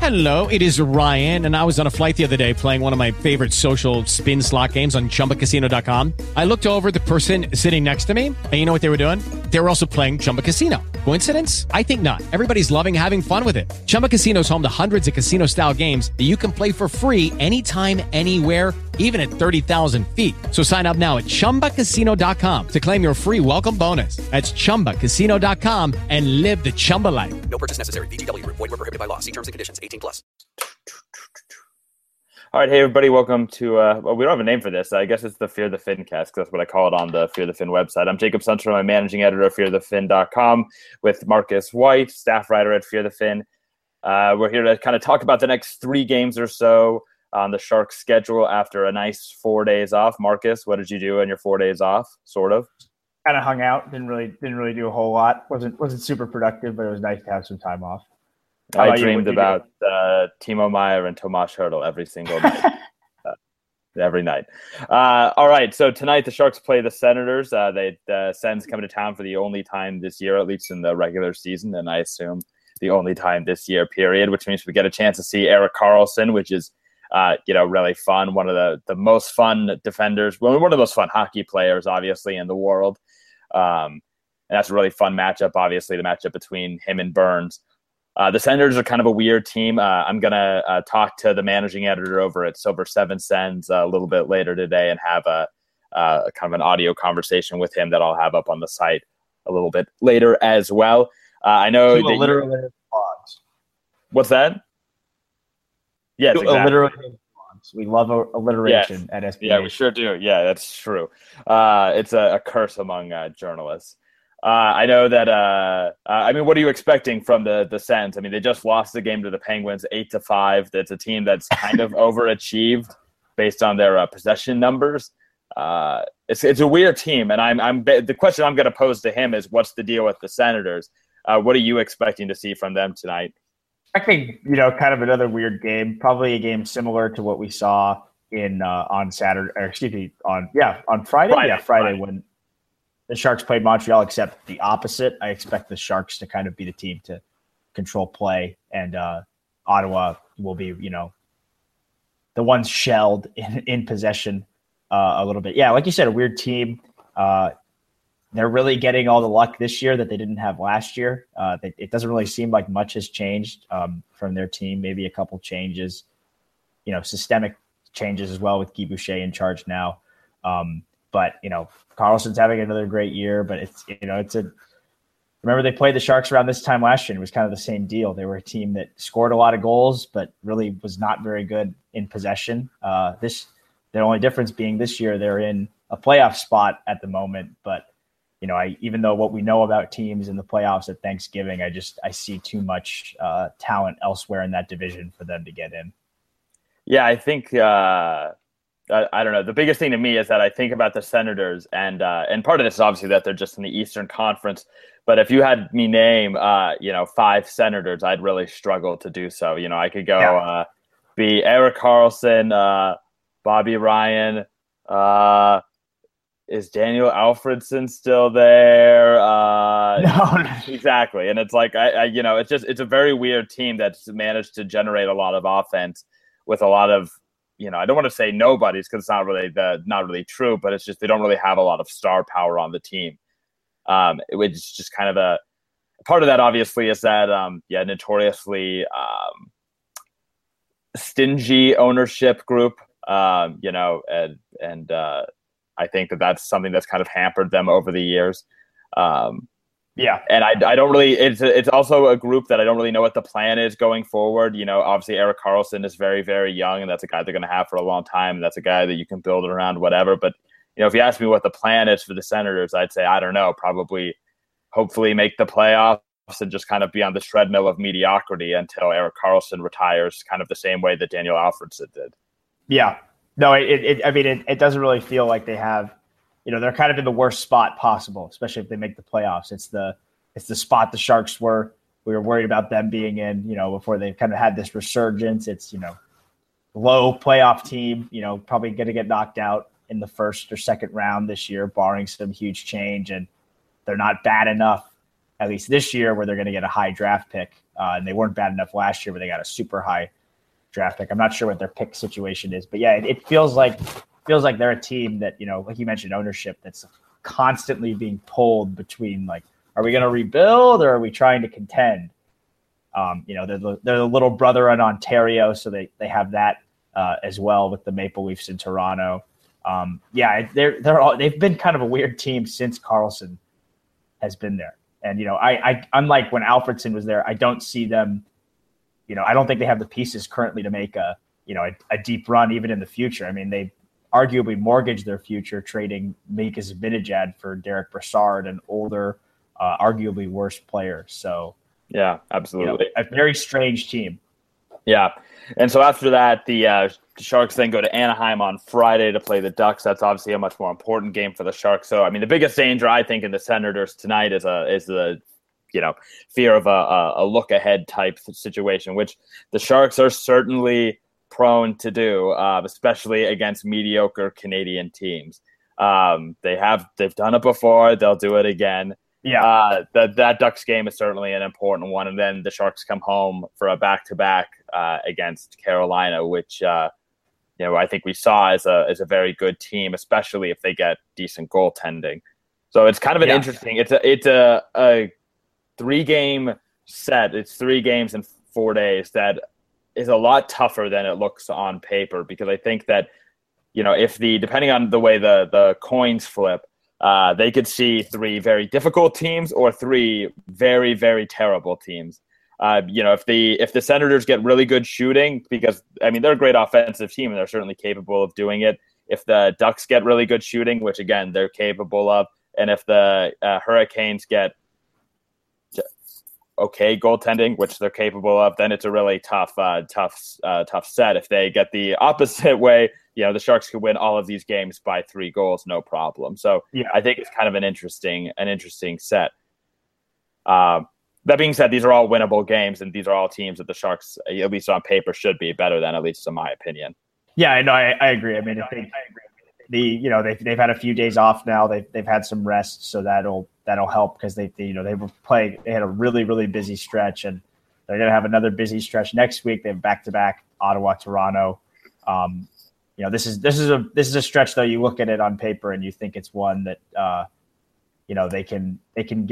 Hello, it is Ryan, and I was on a flight the other day playing one of my favorite social spin slot games on ChumbaCasino.com. I looked over at the person sitting next to me, and you know what they were doing? They were also playing Chumba Casino. Coincidence? I think not. Everybody's loving having fun with it. Chumba Casino is home to hundreds of casino-style games that you can play for free anytime, anywhere, even at 30,000 feet. So sign up now at ChumbaCasino.com to claim your free welcome bonus. That's ChumbaCasino.com and live the Chumba life. No purchase necessary. VGW. Void where prohibited by law. See terms and conditions. 18+. All right, hey everybody, welcome to, well, we don't have a name for this. I guess it's the Fear the Fin cast, because that's what I call it on the Fear the Fin website. I'm Jacob Sundstrom, I'm managing editor of FearTheFin.com with Marcus White, staff writer at Fear the Fin. We're here to kind of talk about the next 3 games or so on the Sharks schedule after a nice 4 days off. Marcus, what did you do on your 4 days off, sort of? Kind of hung out, didn't really do a whole lot. Wasn't super productive, but it was nice to have some time off. I dreamed about Timo Meier and Tomas Hertl every single night. Every night. All right, so tonight the Sharks play the Senators. The Sens coming to town for the only time this year, at least in the regular season, and I assume the only time this year, period, which means we get a chance to see Erik Karlsson, which is really fun. One of the most fun defenders, one of the most fun hockey players, obviously, in the world. And that's a really fun matchup, obviously, the matchup between him and Burns. The Senators are kind of a weird team. I'm going to talk to the managing editor over at Silver Seven Sens a little bit later today and have a kind of an audio conversation with him that I'll have up on the site a little bit later as well. I know that alliterative blogs. What's that? Yes, exactly. Alliterative blogs. We love alliteration at SBH. Yeah, we sure do. Yeah, that's true. It's a curse among journalists. I know that. What are you expecting from the Sens? I mean, they just lost the game to the Penguins 8-5. That's a team that's kind of overachieved based on their possession numbers. It's a weird team, and the question I'm going to pose to him is, what's the deal with the Senators? What are you expecting to see from them tonight? I think kind of another weird game, probably a game similar to what we saw on Saturday, or excuse me, on Friday when the Sharks played Montreal, except the opposite. I expect the Sharks to kind of be the team to control play, and Ottawa will be, the ones shelled in possession a little bit. Yeah, like you said, a weird team. They're really getting all the luck this year that they didn't have last year. It doesn't really seem like much has changed from their team. Maybe a couple changes, systemic changes as well with Guy Boucher in charge now. But Karlsson's having another great year, but remember they played the Sharks around this time last year, and it was kind of the same deal. They were a team that scored a lot of goals, but really was not very good in possession. The only difference being this year they're in a playoff spot at the moment. But even though what we know about teams in the playoffs at Thanksgiving, I see too much talent elsewhere in that division for them to get in. Yeah, I think. I don't know. The biggest thing to me is that I think about the Senators, and part of this is obviously that they're just in the Eastern Conference. But if you had me name, 5 Senators, I'd really struggle to do so. I could go be Erik Karlsson, Bobby Ryan. Is Daniel Alfredsson still there? No, exactly. And it's like it's a very weird team that's managed to generate a lot of offense with a lot of. I don't want to say nobodies because it's not really true, but it's just they don't really have a lot of star power on the team. It's just kind of a part of that. Obviously, is that notoriously stingy ownership group. I think that's something that's kind of hampered them over the years. Yeah, and I don't really. It's also a group that I don't really know what the plan is going forward. Obviously Erik Karlsson is very, very young, and that's a guy they're going to have for a long time. And that's a guy that you can build around, whatever. But if you ask me what the plan is for the Senators, I'd say I don't know. Probably, hopefully, make the playoffs and just kind of be on the treadmill of mediocrity until Erik Karlsson retires, kind of the same way that Daniel Alfredsson did. Yeah, no, it doesn't really feel like they have. They're kind of in the worst spot possible, especially if they make the playoffs. It's the spot the Sharks were. We were worried about them being in, before they kind of had this resurgence. It's, low playoff team, probably going to get knocked out in the first or second round this year, barring some huge change. And they're not bad enough at least this year, where they're going to get a high draft pick. And they weren't bad enough last year where they got a super high draft pick. I'm not sure what their pick situation is, but yeah, it feels like they're a team that, like you mentioned, ownership that's constantly being pulled between like, are we going to rebuild or are we trying to contend? They're the little brother in Ontario, so they have that as well with the Maple Leafs in Toronto. They've been kind of a weird team since Karlsson has been there. And, I unlike when Alfredsson was there, I don't see them, I don't think they have the pieces currently to make a deep run even in the future. I mean, they arguably mortgaged their future trading Mika Zibanejad for Derek Brassard, an older, arguably worse player. So, yeah, absolutely. A very strange team. Yeah. And so after that, the Sharks then go to Anaheim on Friday to play the Ducks. That's obviously a much more important game for the Sharks. So, I mean, the biggest danger, I think, in the Senators tonight is the fear of a look-ahead type situation, which the Sharks are certainly prone to do, especially against mediocre Canadian teams. They've done it before. They'll do it again. Yeah, that Ducks game is certainly an important one, and then the Sharks come home for a back-to-back against Carolina, which I think we saw as a very good team, especially if they get decent goaltending. So it's kind of an interesting. It's a 3-game set. It's 3 games in 4 days. That is a lot tougher than it looks on paper, because I think that depending on the way the coins flip. They could see 3 very difficult teams or 3 very, very terrible teams. If the Senators get really good shooting, because they're a great offensive team and they're certainly capable of doing it. If the Ducks get really good shooting, which again they're capable of, and if the Hurricanes get okay goaltending, which they're capable of, then it's a really tough set. If they get the opposite way, the Sharks could win all of these games by 3 goals, no problem. So I think it's kind of an interesting set. That being said, these are all winnable games, and these are all teams that the Sharks, at least on paper, should be better than, at least in my opinion. Yeah, no, I agree. I mean, I think they've had a few days off now. They've had some rest, so that'll help, because they had a really, really busy stretch, and they're going to have another busy stretch next week. They have back-to-back Ottawa, Toronto. This is a stretch, though. You look at it on paper and you think it's one that they can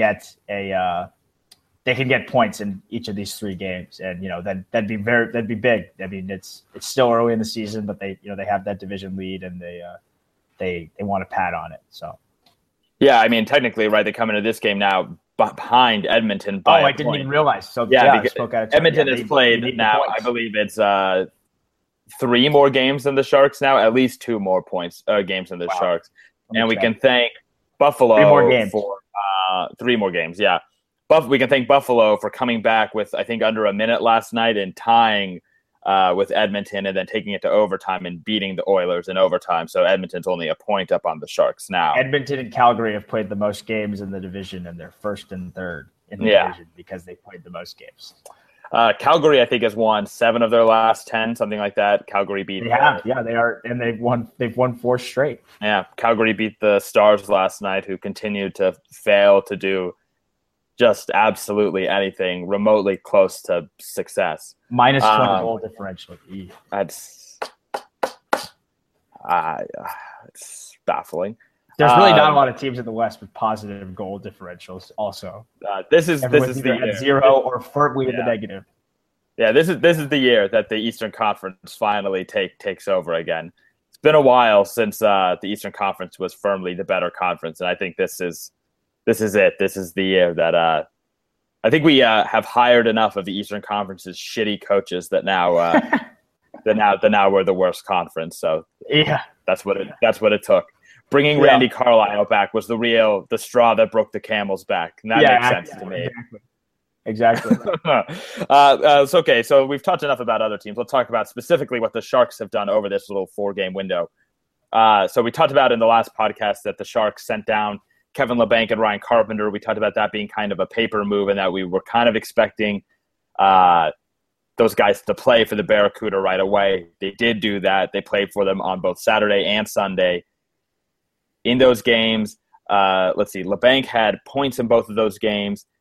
get points in each of these 3 games, and that'd be big. I mean, it's still early in the season, but they have that division lead, and they want to pad on it. So yeah, I mean, technically, right? They come into this game now behind Edmonton by I didn't even realize. So because Edmonton has played now. I believe it's 3 more games than the Sharks now, at least 2 more games than the Sharks. And we can thank Buffalo 3 more games. for 3 more games. Yeah. We can thank Buffalo for coming back with, I think, under a minute last night and tying with Edmonton, and then taking it to overtime and beating the Oilers in overtime. So Edmonton's only a point up on the Sharks now. Edmonton and Calgary have played the most games in the division, and they're 1st and 3rd in the division because they played the most games. Calgary, I think, has won 7 of their last 10, something like that. Calgary beat. They have, they are, and they've won 4 straight. Yeah, Calgary beat the Stars last night, who continued to fail to do just absolutely anything remotely close to success. Minus 20 goal differential. That's it's baffling. There's really not a lot of teams in the West with positive goal differentials. Also, this is the year. At 0 or firmly in the negative. Yeah, this is the year that the Eastern Conference finally takes over again. It's been a while since the Eastern Conference was firmly the better conference, and I think this is it. This is the year that I think we have hired enough of the Eastern Conference's shitty coaches that now we're the worst conference. So yeah, that's what it took. Bringing Randy Carlyle back was the straw that broke the camel's back. And that makes sense to me. Exactly. It's okay. So we've talked enough about other teams. Let's talk about specifically what the Sharks have done over this little 4-game window. So we talked about in the last podcast that the Sharks sent down Kevin Labanc and Ryan Carpenter. We talked about that being kind of a paper move, and that we were kind of expecting those guys to play for the Barracuda right away. They did do that. They played for them on both Saturday and Sunday. In those games, Labanc had points in both of those games,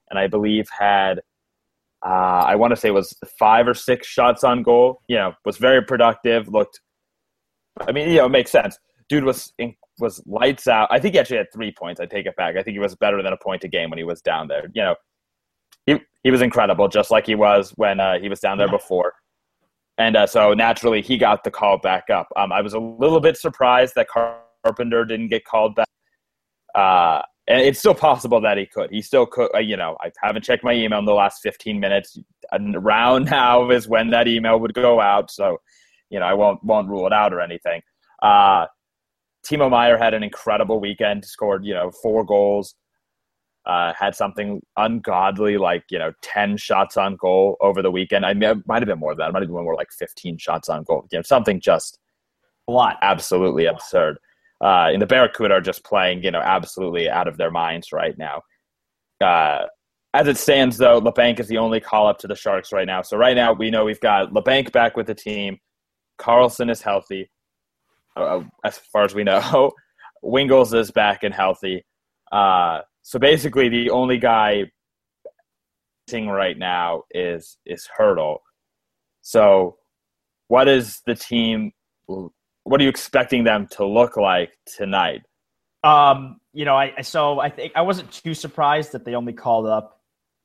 and I believe had I want to say it was 5 or 6 shots on goal. Was very productive. It makes sense. Dude was lights out. I think he actually had 3 points. I take it back. I think he was better than a point a game when he was down there. He was incredible, just like he was when he was down there before. And so naturally, he got the call back up. I was a little bit surprised that Carpenter didn't get called back. And it's still possible that he could. He still could. I haven't checked my email in the last 15 minutes. Around now is when that email would go out. So, I won't rule it out or anything. Timo Meier had an incredible weekend. Scored 4 goals. Had something ungodly like 10 shots on goal over the weekend. It might have been more than that. It might have been more like 15 shots on goal. Something just a lot, absolutely absurd. And the Barracuda are just playing, absolutely out of their minds right now. As it stands, though, Labanc is the only call-up to the Sharks right now. So right now we know we've got Labanc back with the team. Karlsson is healthy, as far as we know. Wingels is back and healthy. So basically the only guy right now is Hertl. So what is the team – what are you expecting them to look like tonight? I think I wasn't too surprised that they only called up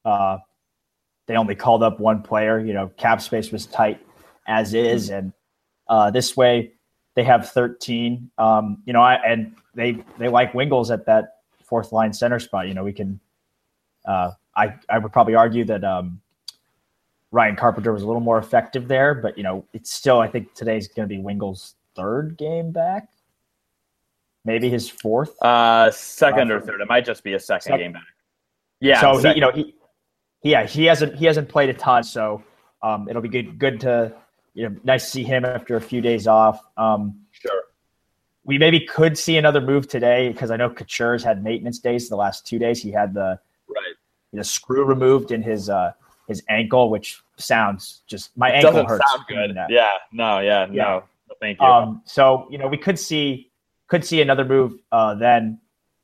one player. Cap space was tight as is, and this way they have 13. And they like Wingels at that fourth line center spot. We can. I would probably argue that Ryan Carpenter was a little more effective there, but it's still. I think today's going to be Wingels' 3rd game back, maybe his 4th. Second or third. It might just be a second game back. Yeah. So he hasn't played a ton. So it'll be good to nice to see him after a few days off. Sure. We maybe could see another move today because I know Couture's had maintenance days the last 2 days. He had the screw removed in his ankle, which sounds just my ankle doesn't hurts. Sound good. No. Thank you. So we could see another move then,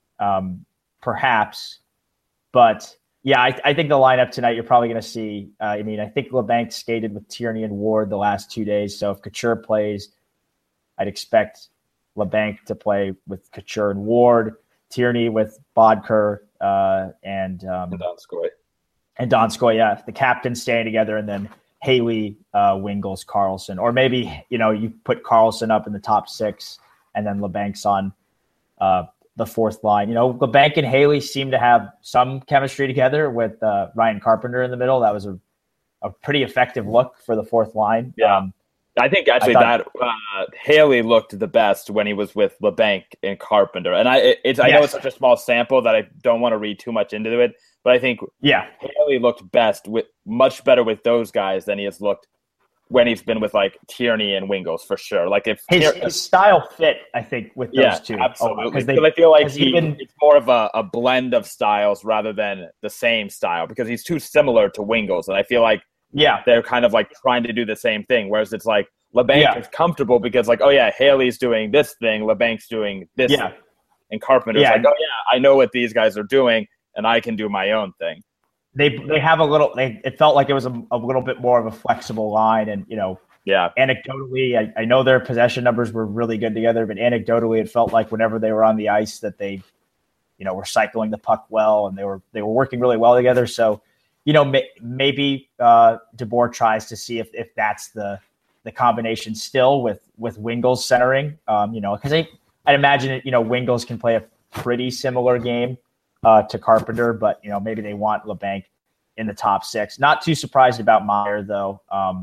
perhaps, but yeah, I think the lineup tonight you're probably going to see. I think Labanc skated with Tierney and Ward the last 2 days, so if Couture plays, I'd expect Labanc to play with Couture and Ward, Tierney with Bodker and Donskoy. And Donskoy, yeah, the captains staying together, and then Haley, Wingels, Karlsson, or maybe you put Karlsson up in the top 6, and then Labanc's on the 4th line. Labanc and Haley seem to have some chemistry together with Ryan Carpenter in the middle. That was a pretty effective look for the 4th line. Yeah, I think actually that Haley looked the best when he was with Labanc and Carpenter, and I know it's such a small sample that I don't want to read too much into it. But I think Haley looked much better with those guys than he has looked when he's been with like Tierney and Wingels for sure. Like if his style fit, I think with those two, absolutely. Because I feel like it's more of a blend of styles rather than the same style because he's too similar to Wingels, and I feel like they're kind of like trying to do the same thing. Whereas it's like Labanc is comfortable because like Haley's doing this thing, Labanc's doing this, thing. And Carpenter's like I know what these guys are doing. And I can do my own thing. They have a little. It felt like it was a little bit more of a flexible line, and anecdotally, I know their possession numbers were really good together, but anecdotally, it felt like whenever they were on the ice, that they, were cycling the puck well, and they were working really well together. So, maybe DeBoer tries to see if that's the combination still with Wingels centering. Because I'd imagine Wingels can play a pretty similar game to Carpenter, but maybe they want Labanc in the top 6. Not too surprised about Meier though.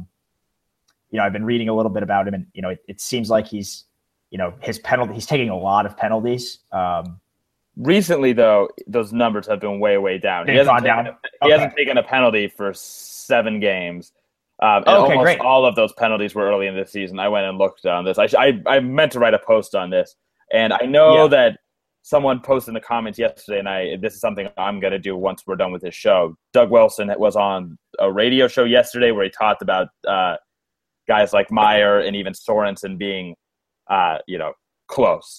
I've been reading a little bit about him, and it seems like he's taking a lot of penalties. Recently though, those numbers have been way down. He hasn't taken a penalty for 7 games. And almost great. All of those penalties were early in the season. I went and looked on this. I meant to write a post on this, and I know that someone posted in the comments yesterday, and this is something I'm going to do once we're done with this show. Doug Wilson was on a radio show yesterday where he talked about guys like Meier and even Sorensen being, close.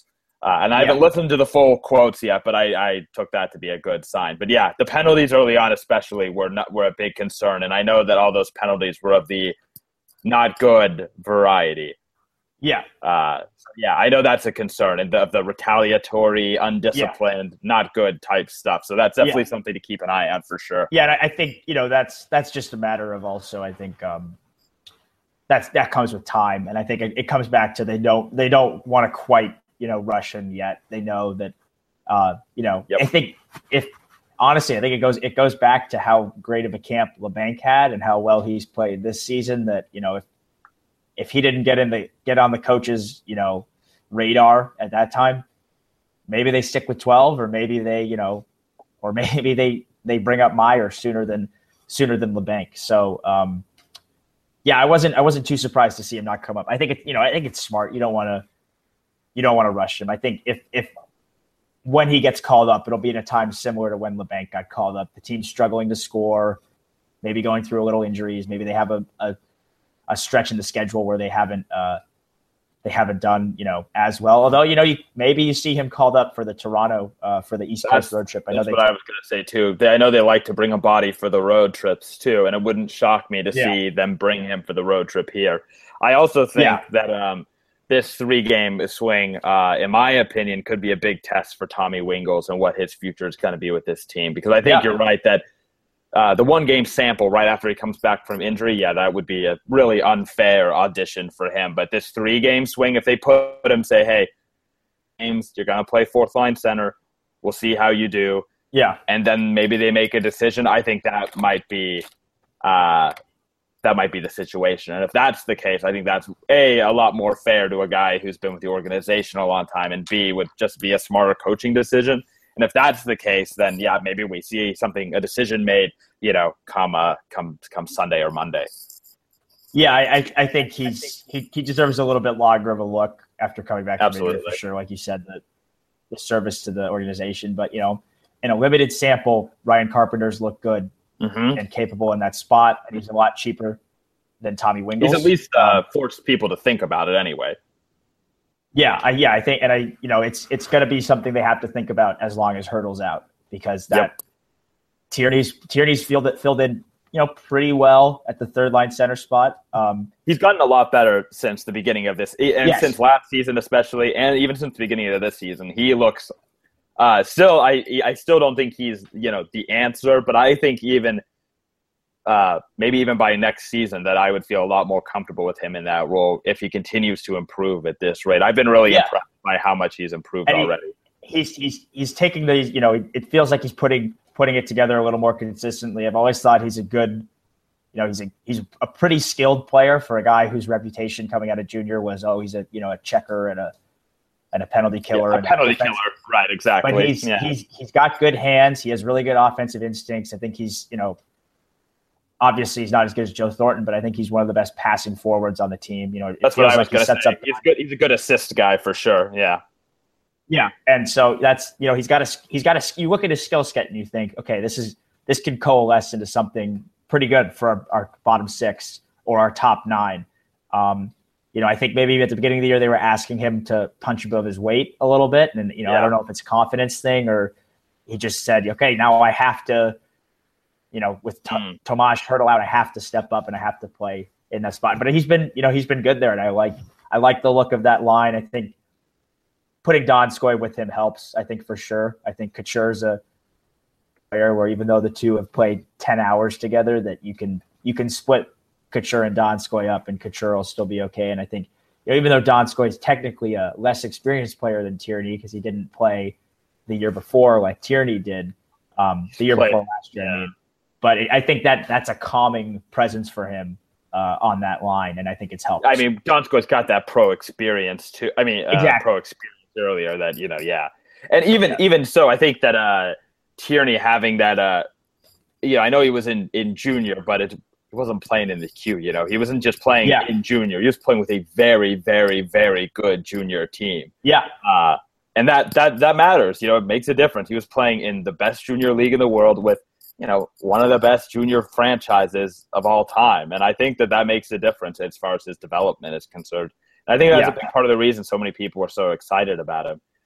And I haven't listened to the full quotes yet, but I took that to be a good sign. But yeah, the penalties early on especially were a big concern. And I know that all those penalties were of the not good variety. Yeah. I know that's a concern, and of the retaliatory, undisciplined, not good type stuff. So that's definitely something to keep an eye on for sure. Yeah, and I think, that's just a matter of also, I think that comes with time. And I think it comes back to they don't want to quite, rush him yet. They know that, I think honestly, I think it goes back to how great of a camp Labanc had and how well he's played this season that, if he didn't get on the coach's, radar at that time, maybe they stick with 12, or maybe they, or maybe they bring up Meyer sooner than Labanc. So, I wasn't too surprised to see him not come up. I think it's smart. You don't want to rush him. I think if when he gets called up, it'll be in a time similar to when Labanc got called up. The team's struggling to score, maybe going through a little injuries. Maybe they have a stretch in the schedule where they haven't done, as well. Although, maybe you see him called up for the Toronto, for the East Coast road trip. That's what I was going to say too. I know they like to bring a body for the road trips too, and it wouldn't shock me to see them bring him for the road trip here. I also think that this 3-game swing, in my opinion, could be a big test for Tommy Wingels and what his future is going to be with this team. Because I think you're right that the 1-game sample right after he comes back from injury, that would be a really unfair audition for him. But this 3-game swing, if they put him, say, hey, James, you're going to play 4th-line center. We'll see how you do. Yeah. And then maybe they make a decision. I think that might be the situation. And if that's the case, I think that's A, a lot more fair to a guy who's been with the organization a long time, and B, would just be a smarter coaching decision. And if that's the case, then maybe we see a decision made, come Sunday or Monday. Yeah, I think he deserves a little bit longer of a look after coming back from injury, for sure. Like you said, the service to the organization. But in a limited sample, Ryan Carpenter's looked good and capable in that spot, and he's a lot cheaper than Tommy Wingels. He's at least forced people to think about it anyway. I think, and it's going to be something they have to think about as long as Hertl's out, because that Tierney's filled in, pretty well at the 3rd-line center spot. He's gotten a lot better since the beginning of this, and since last season especially, and even since the beginning of this season. He looks still. I still don't think he's the answer, but I think even. Maybe even by next season, that I would feel a lot more comfortable with him in that role if he continues to improve at this rate. I've been really impressed by how much he's improved already. He's taking these, it feels like he's putting it together a little more consistently. I've always thought he's a good, he's a pretty skilled player for a guy whose reputation coming out of junior was, he's a checker and a penalty killer. A penalty killer, right? Exactly. But he's got good hands. He has really good offensive instincts. I think he's, obviously, he's not as good as Joe Thornton, but I think he's one of the best passing forwards on the team. That's what I was going to say. He's a good assist guy for sure. Yeah. Yeah, and so that's he's got a. You look at his skill set and you think, okay, this could coalesce into something pretty good for our bottom 6 or our top 9. I think maybe at the beginning of the year they were asking him to punch above his weight a little bit, and I don't know if it's a confidence thing or he just said, okay, now I have to. With Tomas Hertl out, I have to step up and I have to play in that spot. But he's been good there, and I like the look of that line. I think putting Donskoy with him helps. I think for sure. I think Couture's a player where even though the two have played 10 hours together, that you can split Couture and Donskoy up, and Couture will still be okay. And I think even though Donskoy is technically a less experienced player than Tierney because he didn't play the year before like Tierney did before last year. Yeah. But I think that's a calming presence for him on that line, and I think it's helped. I mean, Donskoy's got that pro experience too. I mean, exactly. Pro experience earlier that and even so, I think that Tierney having that I know he was in junior, but it wasn't playing in the queue. He wasn't just playing in junior; he was playing with a very, very, very good junior team. Yeah. And that matters. It makes a difference. He was playing in the best junior league in the world with. One of the best junior franchises of all time. And I think that makes a difference as far as his development is concerned. And I think that's a big part of the reason so many people were so excited about him.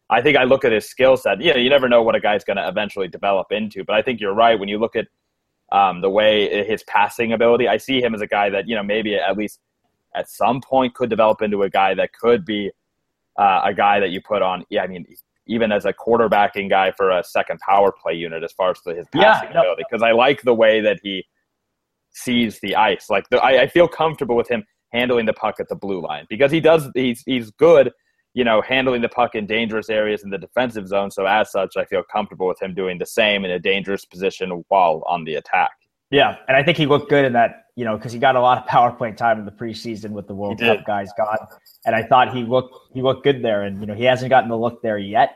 I think I look at his skill set. You never know what a guy's going to eventually develop into, but I think you're right when you look at the way his passing ability. I see him as a guy that maybe at least at some point could develop into a guy that could be a guy that you put on. Yeah, I mean, even as a quarterbacking guy for a second power play unit as far as his passing ability, because I like the way that he sees the ice. Like I feel comfortable with him handling the puck at the blue line because he's good, handling the puck in dangerous areas in the defensive zone. So as such, I feel comfortable with him doing the same in a dangerous position while on the attack. Yeah, and I think he looked good in that, because he got a lot of power play time in the preseason with the World Cup guys gone, and I thought he looked good there. And he hasn't gotten the look there yet.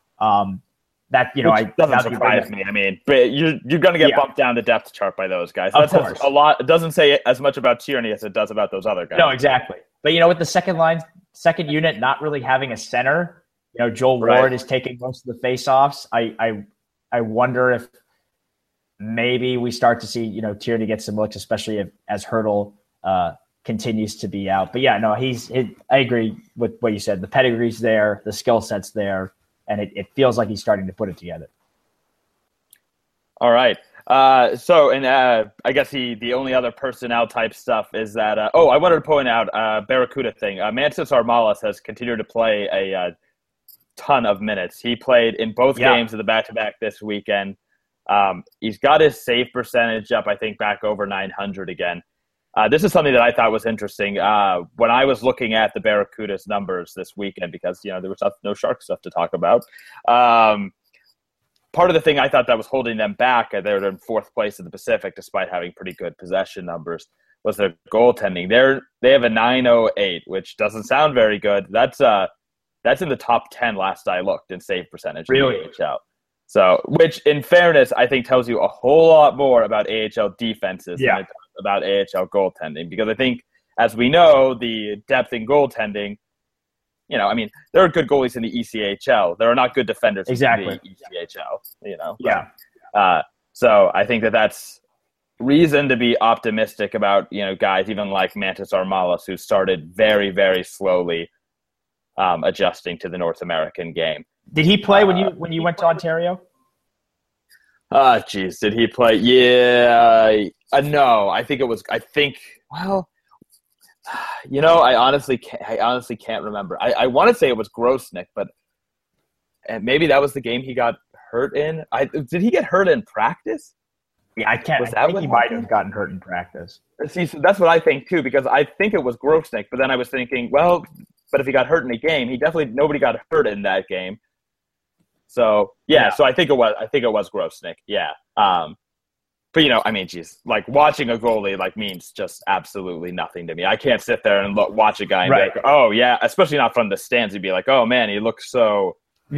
That doesn't surprise me. I mean, but you're going to get bumped down the depth chart by those guys. That says a lot. It doesn't say as much about Tierney as it does about those other guys. No, exactly. But with the second unit not really having a center, Joel Ward is taking most of the faceoffs. I wonder if maybe we start to see Tierney get some looks, especially as Hertl continues to be out. But I agree with what you said. The pedigree's there, the skill set's there, and it feels like he's starting to put it together. All right. I guess the only other personnel type stuff is that I wanted to point out Barracuda thing. Mantas Armalis has continued to play a ton of minutes. He played in both games of the back-to-back this weekend. He's got his save percentage up, I think, back over 900 again. This is something that I thought was interesting. When I was looking at the Barracuda's numbers this weekend, because there was no Shark stuff to talk about, part of the thing I thought that was holding them back, they're in fourth place in the Pacific despite having pretty good possession numbers, was their goaltending. They have a 908, which doesn't sound very good. That's in the top 10 last I looked in save percentage. Really? In the AHL. So, which in fairness, I think tells you a whole lot more about AHL defenses than it does about AHL goaltending. Because I think, as we know, the depth in goaltending, there are good goalies in the ECHL. There are not good defenders in the ECHL, So I think that's reason to be optimistic about, guys even like Mantas Armalis, who started very, very slowly adjusting to the North American game. Did he play when you went to Ontario? Did he play? Yeah. No, I honestly can't remember. I want to say it was Grosnick, but maybe that was the game he got hurt in. Did he get hurt in practice? Yeah, I can't. I think he might have gotten hurt in practice. See, so that's what I think too, because I think it was Grosnick, but then I was thinking, well, but if he got hurt in a game, nobody got hurt in that game. So so I think it was Grosnick. Yeah. But like watching a goalie means just absolutely nothing to me. I can't sit there and watch a guy and be like, oh yeah, especially not from the stands. You'd be like, oh man, he looks so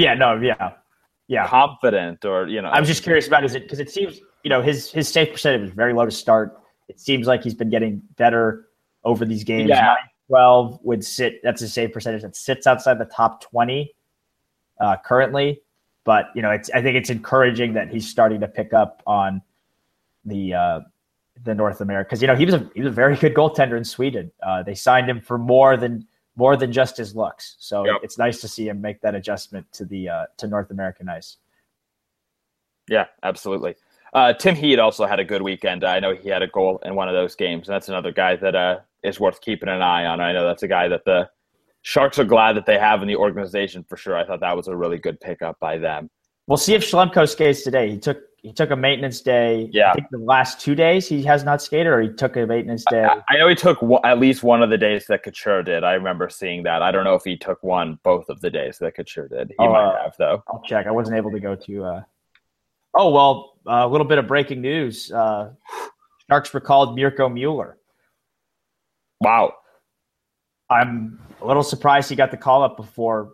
confident, or I'm just curious about because it seems his save percentage was very low to start. It seems like he's been getting better over these games. 912 would sit. That's a save percentage that sits outside the top 20 currently. But I think it's encouraging that he's starting to pick up on the North America, because he was a very good goaltender in Sweden. They signed him for more than just his looks. So it's nice to see him make that adjustment to North American ice. Yeah, absolutely. Tim Heed also had a good weekend. I know he had a goal in one of those games. And that's another guy that is worth keeping an eye on. I know that's a guy that the Sharks are glad that they have in the organization for sure. I thought that was a really good pickup by them. We'll see if Schlemko skates today. He took a maintenance day. Yeah. I think the last 2 days he has not skated, or he took a maintenance day. I know he took at least one of the days that Couture did. I remember seeing that. I don't know if he took both of the days that Couture did. He might have, though. I'll check. I wasn't able to go to a little bit of breaking news. Sharks recalled Mirko Mueller. Wow. I'm a little surprised he got the call up before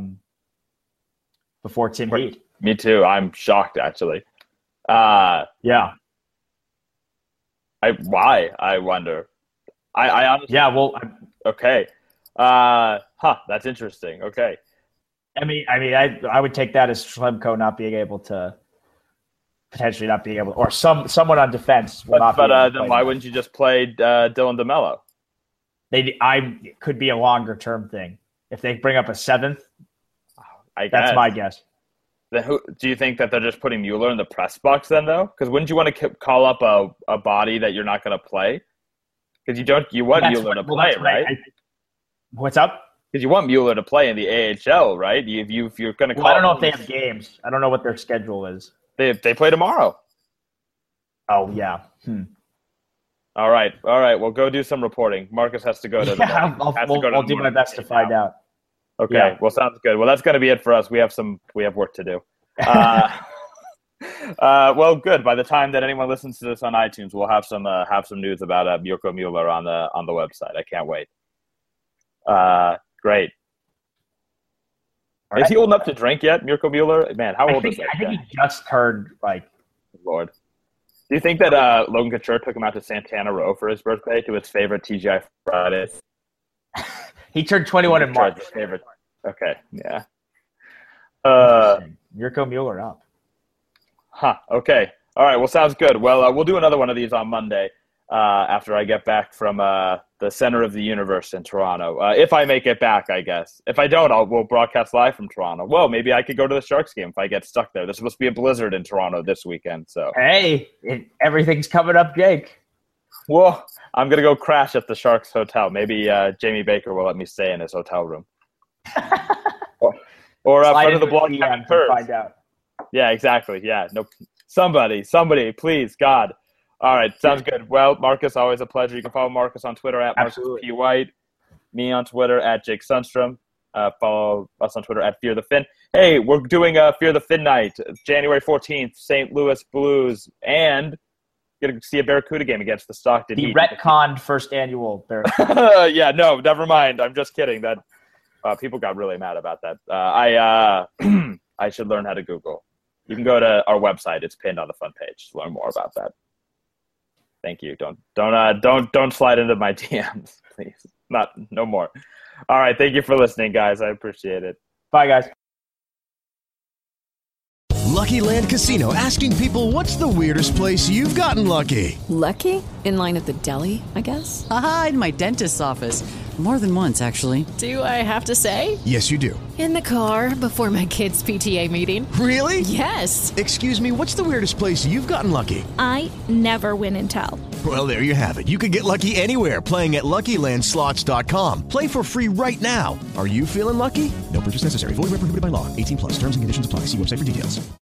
Tim Heed. Me too. I'm shocked, actually. Yeah. Why? I wonder. I honestly. Yeah. Well. Okay. That's interesting. Okay. I would take that as Schlemko potentially not being able, or someone on defense. Then why wouldn't you just play Dylan DeMello? It could be a longer term thing if they bring up a seventh. I guess. That's my guess. Then do you think that they're just putting Mueller in the press box then, though? Because wouldn't you want to call up a body that you're not going to play? Because you want Mueller to play, right? What's up? Because you want Mueller to play in the AHL, right? If you're going to call. I don't know if they have games. I don't know what their schedule is. They play tomorrow. Oh yeah. All right. Well, go do some reporting. Marcus has to go to. I'll do my best to find out. Okay. Yeah. Well, sounds good. Well, that's going to be it for us. We have work to do. Well, good. By the time that anyone listens to this on iTunes, we'll have some news about Mirko Mueller on the website. I can't wait. Great. Is he old enough to drink yet, Mirko Mueller? Man, how old is that? I think he just turned Lord. Do you think that Logan Couture took him out to Santana Row for his birthday to his favorite TGI Fridays? He turned 21 in March. Favorite. Okay, yeah. Mirko Mueller up. Huh. Okay. All right. Well, sounds good. Well, we'll do another one of these on Monday after I get back from the center of the universe in Toronto. If I make it back, I guess. If I don't, we'll broadcast live from Toronto. Well, maybe I could go to the Sharks game if I get stuck there. There's supposed to be a blizzard in Toronto this weekend. So hey, everything's coming up, Jake. Well, I'm gonna go crash at the Sharks hotel. Maybe Jamie Baker will let me stay in his hotel room. or friend of the blog, find out. Yeah, exactly. Yeah, no, somebody, please, God. All right, sounds good. Well, Marcus, always a pleasure. You can follow Marcus on Twitter at Marcus P. White, me on Twitter at Jake Sundstrom. Follow us on Twitter at Fear the Fin. Hey, we're doing a Fear the Fin night, January 14th, St. Louis Blues, and going to see a Barracuda game against the Stockton Heat. The retconned first annual Barracuda. Yeah, no, never mind. I'm just kidding. That people got really mad about that. I should learn how to Google. You can go to our website. It's pinned on the front page to learn more about that. Thank you. Don't slide into my DMs, please. No more. All right. Thank you for listening, guys. I appreciate it. Bye, guys. Lucky Land Casino, asking people, what's the weirdest place you've gotten lucky? Lucky? In line at the deli, I guess? Aha, in my dentist's office. More than once, actually. Do I have to say? Yes, you do. In the car before my kids' PTA meeting. Really? Yes. Excuse me, what's the weirdest place you've gotten lucky? I never win and tell. Well, there you have it. You can get lucky anywhere, playing at LuckyLandSlots.com. Play for free right now. Are you feeling lucky? No purchase necessary. Void where prohibited by law. 18+. Terms and conditions apply. See website for details.